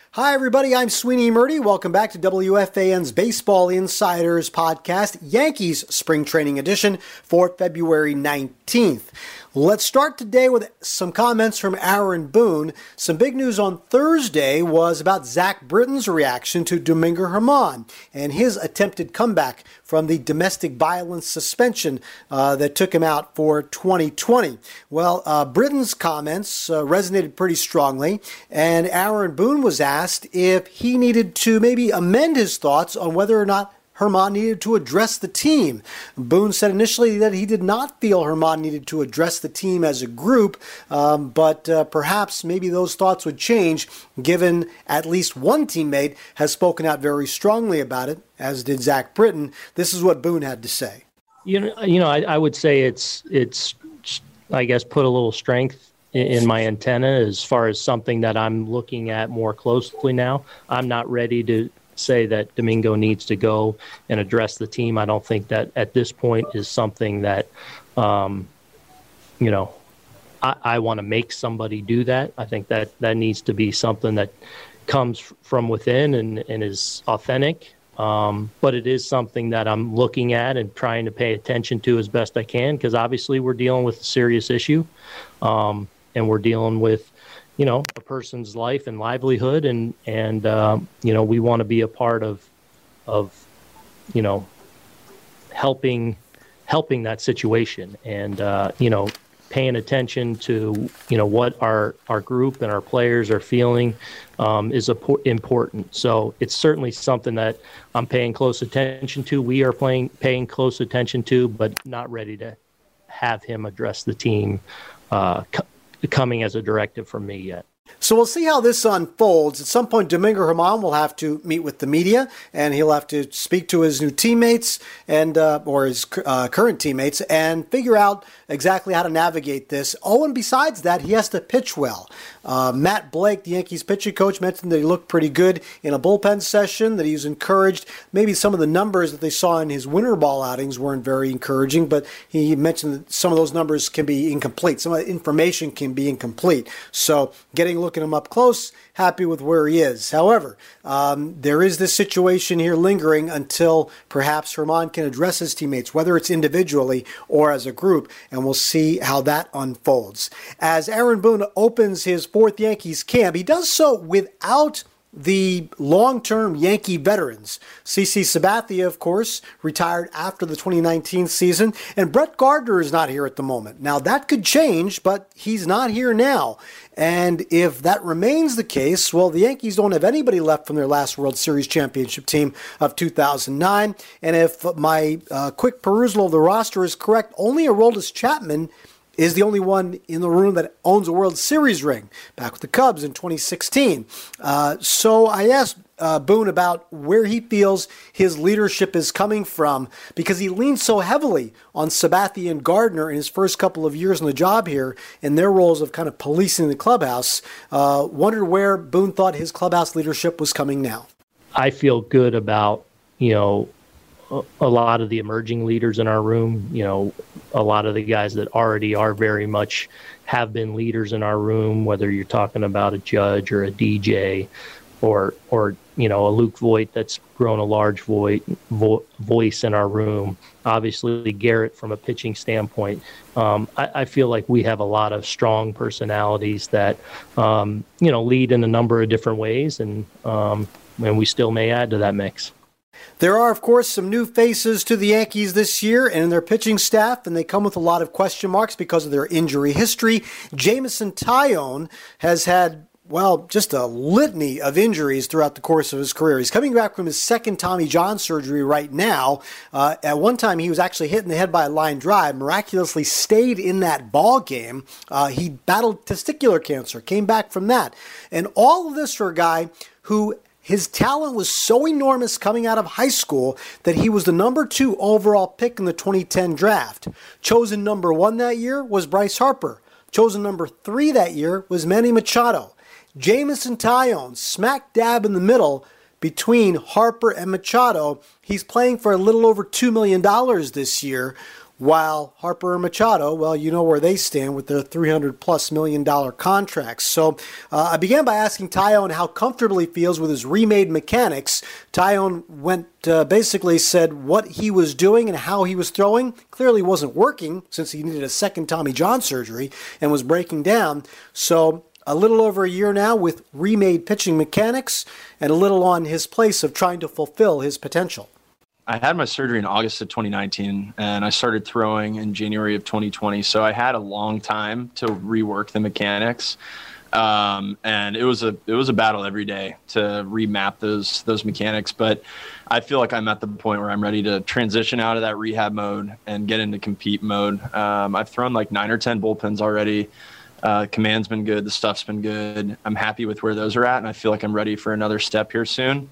Hi, everybody. I'm Sweeney Murdy. Welcome back to WFAN's Baseball Insiders podcast, Yankees Spring Training Edition for February 19th. Let's start today with some comments from Aaron Boone. Some big news on Thursday was about Zach Britton's reaction to Domingo Germán and his attempted comeback from the domestic violence suspension that took him out for 2020. Well, Britton's comments resonated pretty strongly, and Aaron Boone was asked if he needed to maybe amend his thoughts on whether or not Germán needed to address the team. Boone said initially that he did not feel Germán needed to address the team as a group, but perhaps maybe those thoughts would change given at least one teammate has spoken out very strongly about it, as did Zach Britton. This is what Boone had to say. I would say it's I guess put a little strength in my antenna as far as something that I'm looking at more closely now. I'm not ready to say that Domingo needs to go and address the team. I don't think that at this point is something that, I want to make somebody do that. I think that needs to be something that comes from within and is authentic. But it is something that I'm looking at and trying to pay attention to as best I can, because obviously we're dealing with a serious issue, and we're dealing with a person's life and livelihood, and we want to be a part of helping that situation, and paying attention to what our group and our players are feeling is important. So it's certainly something that I'm paying close attention to. We are paying close attention to, but not ready to have him address the team coming as a directive from me yet. So we'll see how this unfolds. At some point, Domingo Germán will have to meet with the media, and he'll have to speak to his new teammates or his current teammates and figure out exactly how to navigate this. Oh, and besides that, he has to pitch well. Matt Blake, the Yankees pitching coach, mentioned that he looked pretty good in a bullpen session, that he was encouraged. Maybe some of the numbers that they saw in his winter ball outings weren't very encouraging, but he mentioned that some of those numbers can be incomplete. Some of the information can be incomplete. So looking him up close, happy with where he is. However, there is this situation here lingering until perhaps Germán can address his teammates, whether it's individually or as a group, and we'll see how that unfolds. As Aaron Boone opens his fourth Yankees camp, he does so without the long-term Yankee veterans. CC Sabathia, of course, retired after the 2019 season, and Brett Gardner is not here at the moment. Now, that could change, but he's not here now. And if that remains the case, well, the Yankees don't have anybody left from their last World Series championship team of 2009. And if my quick perusal of the roster is correct, only Aroldis Chapman is the only one in the room that owns a World Series ring, back with the Cubs in 2016. So I asked Boone about where he feels his leadership is coming from, because he leaned so heavily on Sabathia and Gardner in his first couple of years on the job here in their roles of kind of policing the clubhouse. Wondered where Boone thought his clubhouse leadership was coming now. I feel good about, a lot of the emerging leaders in our room, a lot of the guys that already are very much have been leaders in our room, whether you're talking about a Judge or a DJ or a Luke Voit that's grown a large voice in our room. Obviously, Garrett from a pitching standpoint. I feel like we have a lot of strong personalities that, lead in a number of different ways, and we still may add to that mix. There are, of course, some new faces to the Yankees this year and in their pitching staff, and they come with a lot of question marks because of their injury history. Jameson Taillon has had, just a litany of injuries throughout the course of his career. He's coming back from his second Tommy John surgery right now. At one time, he was actually hit in the head by a line drive, miraculously stayed in that ball game. He battled testicular cancer, came back from that. And all of this for a guy who his talent was so enormous coming out of high school that he was the number 2 overall pick in the 2010 draft. Chosen number 1 that year was Bryce Harper. Chosen number 3 that year was Manny Machado. Jameson Taillon, smack dab in the middle between Harper and Machado. He's playing for a little over $2 million this year. while Harper and Machado, well, you know where they stand with their $300+ million contracts. So I began by asking Taillon how comfortable he feels with his remade mechanics. Taillon basically said what he was doing and how he was throwing clearly wasn't working since he needed a second Tommy John surgery and was breaking down. So a little over a year now with remade pitching mechanics and a little on his place of trying to fulfill his potential. I had my surgery in August of 2019, and I started throwing in January of 2020. So I had a long time to rework the mechanics, and it was a battle every day to remap those mechanics. But I feel like I'm at the point where I'm ready to transition out of that rehab mode and get into compete mode. I've thrown like 9 or 10 bullpens already. Command's been good. The stuff's been good. I'm happy with where those are at, and I feel like I'm ready for another step here soon.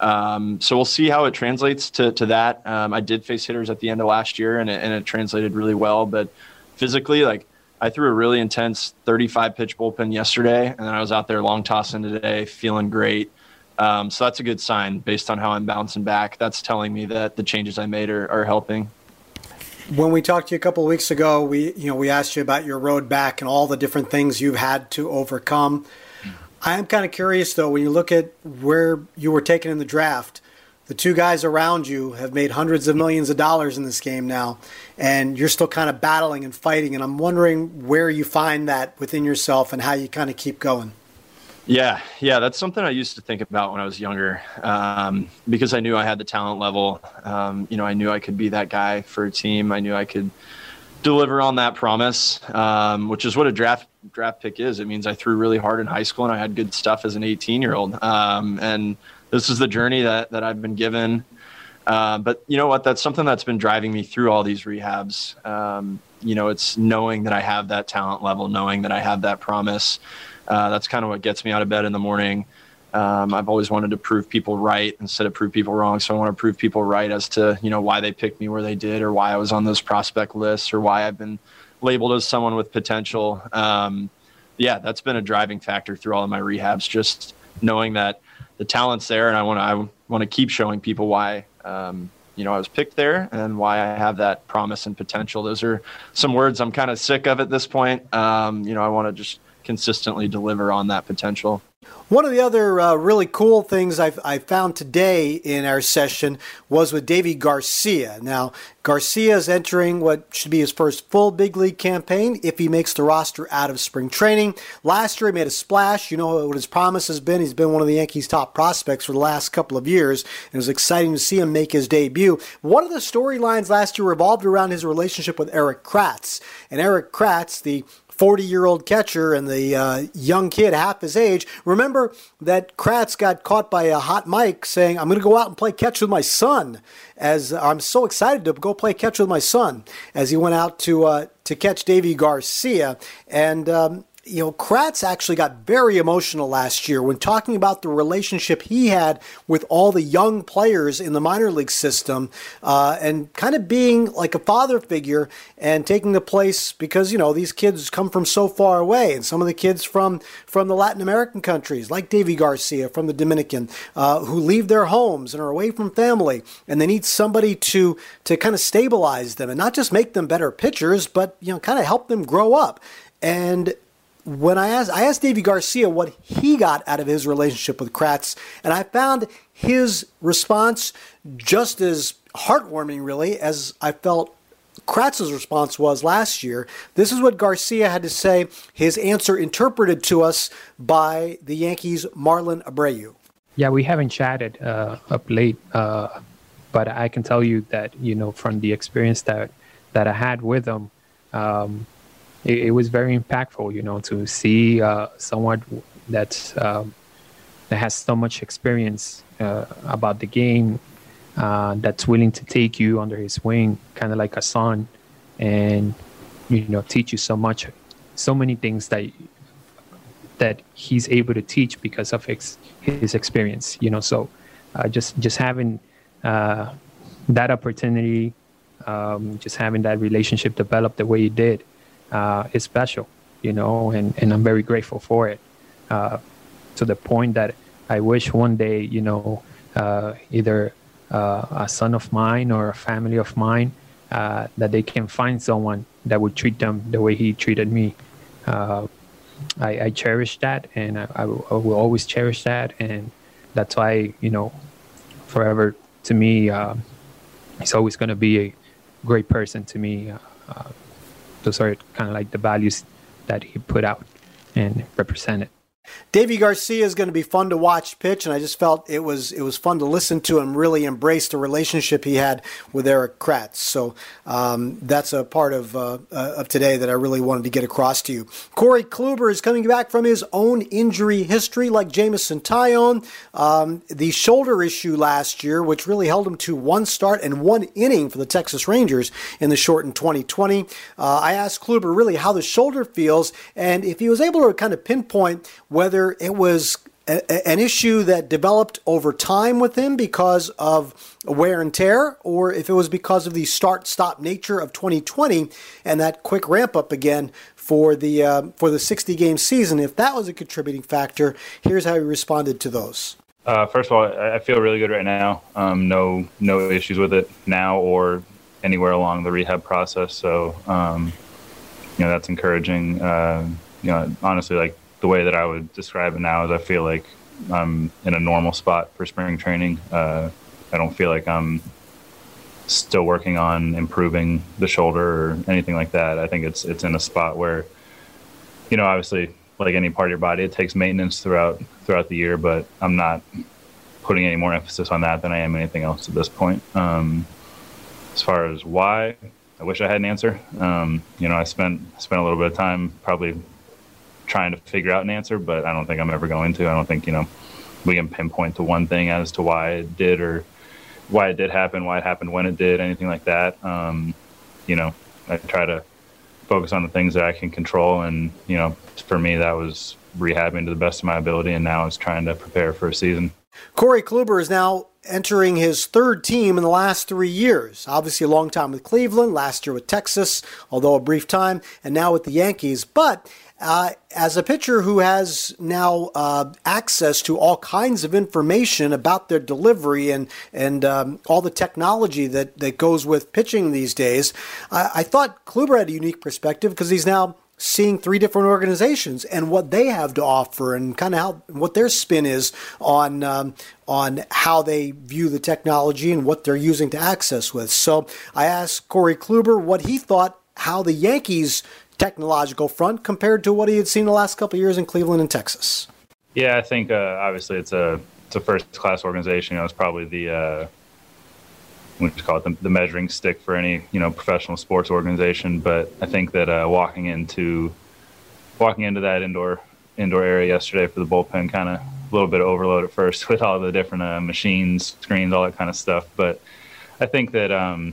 So we'll see how it translates to that. I did face hitters at the end of last year, and it translated really well. But physically, like I threw a really intense 35 pitch bullpen yesterday, and then I was out there long tossing today, feeling great. So that's a good sign based on how I'm bouncing back. That's telling me that the changes I made are helping. When we talked to you a couple of weeks ago, we asked you about your road back and all the different things you've had to overcome. I am kind of curious, though, when you look at where you were taken in the draft, the two guys around you have made hundreds of millions of dollars in this game now, and you're still kind of battling and fighting, and I'm wondering where you find that within yourself and how you kind of keep going. Yeah, that's something I used to think about when I was younger, because I knew I had the talent level. I knew I could be that guy for a team. I knew I could deliver on that promise, which is what a draft pick is. It means I threw really hard in high school and I had good stuff as an 18-year-old. And this is the journey that I've been given. But you know what? That's something that's been driving me through all these rehabs. It's knowing that I have that talent level, knowing that I have that promise. That's kind of what gets me out of bed in the morning. I've always wanted to prove people right instead of prove people wrong. So I want to prove people right as to, why they picked me where they did, or why I was on those prospect lists, or why I've been labeled as someone with potential. That's been a driving factor through all of my rehabs, just knowing that the talent's there, and I want to keep showing people why, I was picked there and why I have that promise and potential. Those are some words I'm kind of sick of at this point. I want to just consistently deliver on that potential. One of the other really cool things I found today in our session was with Deivi Garcia. Now, Garcia is entering what should be his first full big league campaign if he makes the roster out of spring training. Last year, he made a splash. You know what his promise has been. He's been one of the Yankees' top prospects for the last couple of years. It was exciting to see him make his debut. One of the storylines last year revolved around his relationship with Erik Kratz. And Erik Kratz, the 40-year-old catcher and the young kid half his age. Remember that Kratz got caught by a hot mic saying, "I'm going to go out and play catch with my son," as I'm so excited to go play catch with my son, as he went out to catch Deivi Garcia. And Kratz actually got very emotional last year when talking about the relationship he had with all the young players in the minor league system, and kind of being like a father figure and taking the place, because, these kids come from so far away, and some of the kids from the Latin American countries, like Deivi Garcia from the Dominican, who leave their homes and are away from family, and they need somebody to kind of stabilize them and not just make them better pitchers, but, kind of help them grow up. And when I asked Deivi Garcia what he got out of his relationship with Kratz, and I found his response just as heartwarming, really, as I felt Kratz's response was last year. This is what Garcia had to say, his answer interpreted to us by the Yankees' Marlon Abreu. Yeah, we haven't chatted up late, but I can tell you that, from the experience that I had with him, it was very impactful, to see someone that has so much experience about the game, that's willing to take you under his wing, kind of like a son, and teach you so many things that he's able to teach because of his experience. So just having that opportunity, just having that relationship develop the way it did. Is special, and I'm very grateful for it, to the point that I wish one day, either a son of mine or a family of mine that they can find someone that would treat them the way he treated me. I cherish that, and I will always cherish that, and that's why, forever to me, he's always going to be a great person to me. Those are kind of like the values that he put out and represented. Deivi Garcia is going to be fun to watch pitch, and I just felt it was fun to listen to him really embrace the relationship he had with Erik Kratz. So that's a part of today that I really wanted to get across to you. Corey Kluber is coming back from his own injury history, like Jameson Taillon. The shoulder issue last year, which really held him to one start and one inning for the Texas Rangers in the shortened 2020. I asked Kluber really how the shoulder feels, and if he was able to kind of pinpoint whether it was an issue that developed over time with him because of wear and tear, or if it was because of the start-stop nature of 2020 and that quick ramp-up again for the 60-game season. If that was a contributing factor, here's how he responded to those. First of all, I feel really good right now. No issues with it now or anywhere along the rehab process. So, that's encouraging. Honestly, like, the way that I would describe it now is I feel like I'm in a normal spot for spring training. I don't feel like I'm still working on improving the shoulder or anything like that. I think it's in a spot where, obviously, like any part of your body, it takes maintenance throughout the year, but I'm not putting any more emphasis on that than I am anything else at this point. As far as why, I wish I had an answer. I spent a little bit of time probably trying to figure out an answer, but I don't think I'm ever going to. I don't think, we can pinpoint to one thing as to why it did or why it did happen, why it happened when it did, anything like that. I try to focus on the things that I can control. And, for me, that was rehabbing to the best of my ability. And now it's trying to prepare for a season. Corey Kluber is now entering his third team in the last 3 years. Obviously a long time with Cleveland, last year with Texas, although a brief time, and now with the Yankees. But as a pitcher who has now access to all kinds of information about their delivery and all the technology that goes with pitching these days, I thought Kluber had a unique perspective because he's now seeing three different organizations and what they have to offer and kind of what their spin is on how they view the technology and what they're using to access with. So I asked Corey Kluber what he thought how the Yankees' technological front compared to what he had seen the last couple of years in Cleveland and Texas. Yeah, I think obviously it's a first-class organization. It's probably the what you call it, the measuring stick for any professional sports organization. But I think that walking into that indoor area yesterday for the bullpen, kind of a little bit of overload at first with all the different machines, screens, all that kind of stuff. But I think that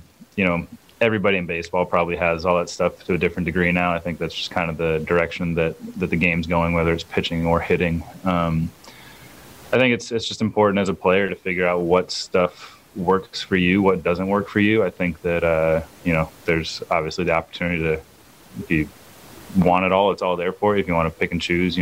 everybody in baseball probably has all that stuff to a different degree now. I think that's just kind of the direction that the game's going, whether it's pitching or hitting. I think it's just important as a player to figure out what stuff works for you, what doesn't work for you. I think that there's obviously the opportunity to, if you want it all, it's all there for you. If you want to pick and choose,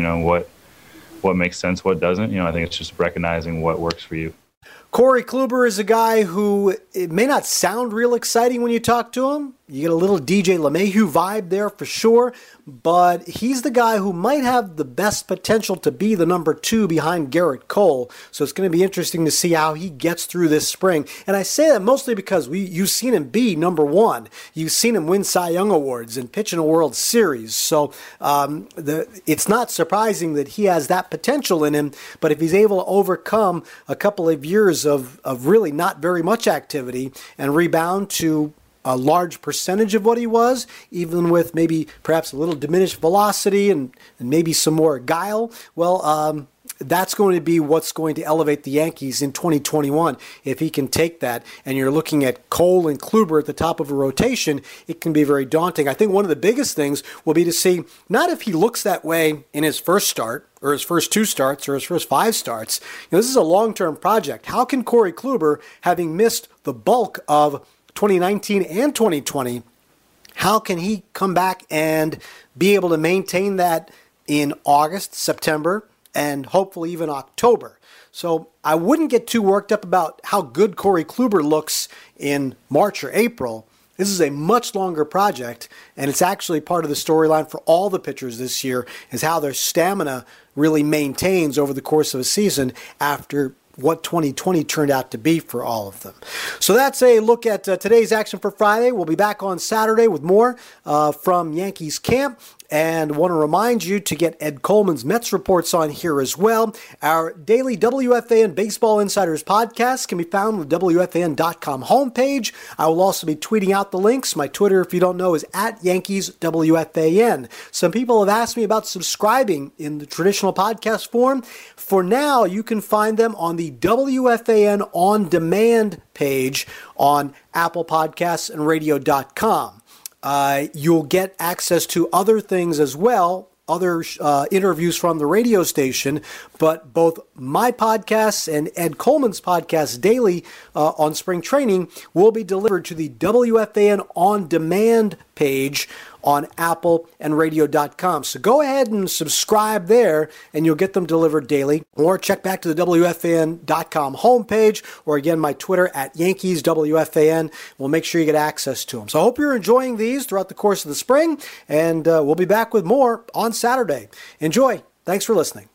what makes sense, what doesn't. I think it's just recognizing what works for you. Corey Kluber is a guy who, it may not sound real exciting when you talk to him. You get a little DJ LeMahieu vibe there for sure, but he's the guy who might have the best potential to be the number 2 behind Gerrit Cole. So it's going to be interesting to see how he gets through this spring. And I say that mostly because you've seen him be number 1. You've seen him win Cy Young Awards and pitch in a World Series. So it's not surprising that he has that potential in him, but if he's able to overcome a couple of years of really not very much activity and rebound to a large percentage of what he was, even with maybe perhaps a little diminished velocity and maybe some more guile, well, that's going to be what's going to elevate the Yankees in 2021. If he can take that, and you're looking at Cole and Kluber at the top of a rotation, it can be very daunting. I think one of the biggest things will be to see, not if he looks that way in his first start, or his first 2 starts, or his first 5 starts. This is a long-term project. How can Corey Kluber, having missed the bulk of 2019 and 2020, how can he come back and be able to maintain that in August, September, and hopefully even October? So I wouldn't get too worked up about how good Corey Kluber looks in March or April. This is a much longer project, and it's actually part of the storyline for all the pitchers this year, is how their stamina really maintains over the course of a season after what 2020 turned out to be for all of them. So that's a look at today's action for Friday. We'll be back on Saturday with more from Yankees camp. And want to remind you to get Ed Coleman's Mets reports on here as well. Our daily WFAN Baseball Insiders podcast can be found on the WFAN.com homepage. I will also be tweeting out the links. My Twitter, if you don't know, is @YankeesWFAN. Some people have asked me about subscribing in the traditional podcast form. For now, you can find them on the WFAN On Demand page on Apple Podcasts and Radio.com. You'll get access to other things as well, other interviews from the radio station, but both my podcasts and Ed Coleman's podcast daily on spring training will be delivered to the WFAN On Demand page on Apple and Radio.com. So go ahead and subscribe there, and you'll get them delivered daily. Or check back to the WFAN.com homepage, or again, my Twitter @YankeesWFAN. We'll make sure you get access to them. So I hope you're enjoying these throughout the course of the spring, and we'll be back with more on Saturday. Enjoy. Thanks for listening.